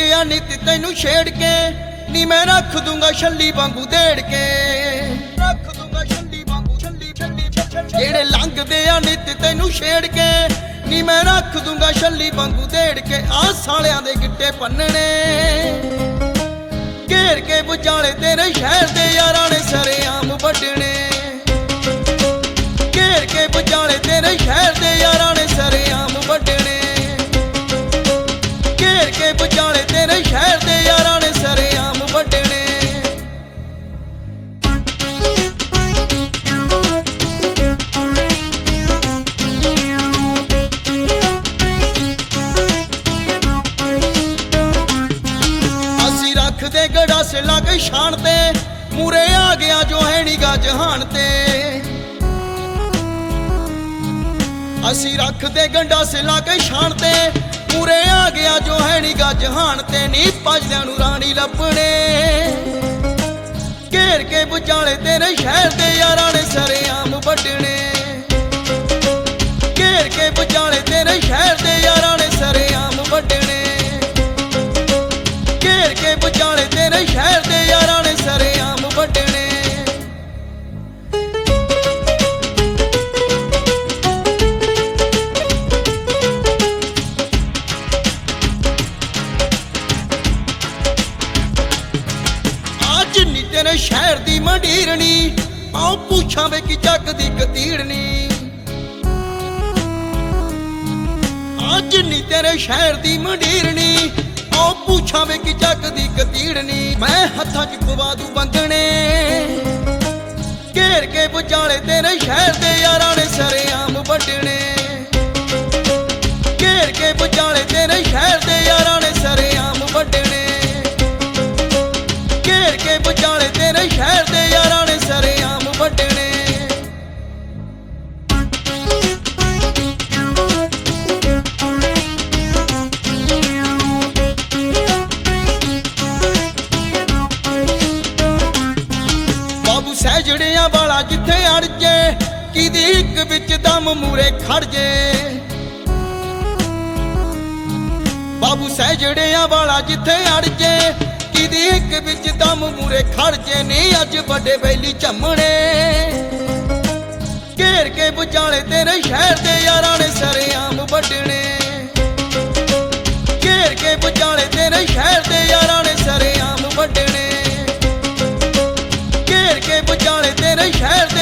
ਆ ਨਿਤ ਤੈਨੂੰ ਛੇੜ ਕੇ ਨੀ ਮੈਂ ਰੱਖ ਦੂੰਗਾ ਛੱਲੀ ਵਾਂਗੂ ਦੇੜ ਕੇ ਰੱਖ ਦੂੰਗਾ ਛੱਲੀ ਵਾਂਗੂ ਛੱਲੀ ਜਿਹੜੇ ਲੰਘਦੇ ਆ ਨਿਤ ਤੈਨੂੰ ਛੇੜ ਕੇ ਨੀ ਮੈਂ ਰੱਖ ਦੂੰਗਾ ਛੱਲੀ ਵਾਂਗੂ ਦੇੜ ਕੇ ਆ ਸਾਲਿਆਂ ਦੇ ਗਿੱਟੇ ਪੰਨਣੇ ਘੇਰ ਕੇ ਵਿਚਾਲੇ ਤੇਰੇ ਸ਼ਹਿਰ ਦੇ ਯਾਰਾਂ ਨੇ ਸਰੇਆਮ ਵੱਢਣੇ ਘੇਰ ਕੇ ਵਿਚਾਲੇ ਤੇਰੇ ਸ਼ਹਿਰ ਦੇ ਯਾਰਾਂ ਨੇ ਸਰੇਆਮ ਵੱਢਣੇ ਘੇਰ ਕੇ ਵਿਚਾਲੇ ਤੇਰੇ ਸ਼ਹਿਰ ਦੇ ਯਾਰਾਂ ਨੇ ਸਰੇਆਮ ਵੱਢਣੇ ਅਸੀਂ ਰੱਖਦੇ ਗੜਾਸੇ ਲਾ ਕੇ ਸ਼ਾਨ ਤੇ ਮੂਰੇ ਆ ਗਿਆ ਜੋ ਹੈ ਨੀ ਗਾ ਜਹਾਨ ਤੇ ਅਸੀਂ ਰੱਖਦੇ ਗੰਡਾਸੇ ਲਾ ਕੇ ਸ਼ਾਨ ਤੇ ਪੂਰੇ ਆ ਗਿਆ ਜੋ ਹੈ ਨੀ ਗਾ ਜਹਾਨ ਤੇ ਨੀ ਭਜਦਿਆਂ ਨੂੰ ਰਾਣੀ ਲੱਭਣੇ ਘੇਰ ਕੇ ਵਿਚਾਲੇ ਤੇਰੇ ਸ਼ਹਿਰ ਦੇ ਯਾਰਾਂ ਨੇ ਸਰੇਆਮ ਵੱਢਣੇ ਘੇਰ ਕੇ ਵਿਚਾਲੇ ਤੇਰੇ ਸ਼ਹਿਰ ਦੇ ਯਾਰਾਂ ਨੇ ਸਰੇਆਮ ਵੱਢਣੇ ਘੇਰ ਕੇ ਵਿਚਾਲੇ ਤੇਰੇ ਸ਼ਹਿਰ ਦੇ ਯਾਰਾਂ ਨੇ ਸਰੇਆਮ ਵੱਢਣੇ ਜਿੰਨੀ ਤੇਰੇ ਸ਼ਹਿਰ ਦੀ ਮੰਡੀਰਣੀ ਆਉ ਪੁੱਛਾਂ ਵੇ ਕਿ ਜੱਗ ਦੀ ਕਤੀੜਨੀ ਆ ਜਿੰਨੀ ਤੇਰੇ ਸ਼ਹਿਰ ਦੀ ਮੰਡੀਰਣੀ ਆਉ ਪੁੱਛਾਂ ਵੇ ਕਿ ਜੱਗ ਦੀ ਕਤੀੜਨੀ ਮੈਂ ਹੱਥਾਂ 'ਚ ਪਵਾ ਦੂ ਬੰਦਣੇ ਘੇਰ ਕੇ ਵਿਚਾਲੇ ਤੇਰੇ ਸ਼ਹਿਰ ਦੇ ਯਾਰਾਂ ਨੇ ਸਰੇਆਮ ਵੱਢਣੇ ਘੇਰ ਕੇ ਵਿਚਾਲੇ ਤੇਰੇ ਸ਼ਹਿਰ ਦੇ ਯਾਰਾਂ ਨੇ ਸਰੇਆਮ ਵੱਢਣੇ ਘੇਰ ਕੇ ਵਿਚਾਲੇ ਤੇਰੇ ਸ਼ਹਿਰ ਦੇ ਯਾਰਾਂ ਨੇ ਸਰੇਆਮ ਵੱਢਣੇ ਬਾਬੂ ਸਹਿਜੜਿਆਂ ਵਾਲਾ ਜਿੱਥੇ ਅੜ ਜੇ ਕਿਦੀ ਇੱਕ ਵਿੱਚ ਦਮ ਮੂਰੇ ਖੜ ਜੇ ਬਾਬੂ ਸਹਿਜੜਿਆਂ ਵਾਲਾ ਜਿੱਥੇ ਅੜ ਜੇ ਕਿਦੀ ਇੱਕ ਵਿੱਚ ਦਮ ਮੂਰੇ ਖੜ ਜੇ ਨੀ ਅੱਜ ਵੱਡੇ ਬੈਲੀ ਝੰਮਣੇ ਘੇਰ ਕੇ ਵਿਚਾਲੇ ਤੇਰੇ ਸ਼ਹਿਰ ਦੇ ਯਾਰਾਂ ਨੇ ਸਰੇਆਮ ਵੱਢਣੇ ਘੇਰ ਕੇ ਵਿਚਾਲੇ ਤੇਰੇ ਸ਼ਹਿਰ ਦੇ ਯਾਰਾਂ ਨੇ ਸਰੇਆਮ ਵੱਢਣੇ ਘੇਰ ਕੇ ਵਿਚਾਲੇ ਤੇਰੇ ਸ਼ਹਿਰ ਦੇ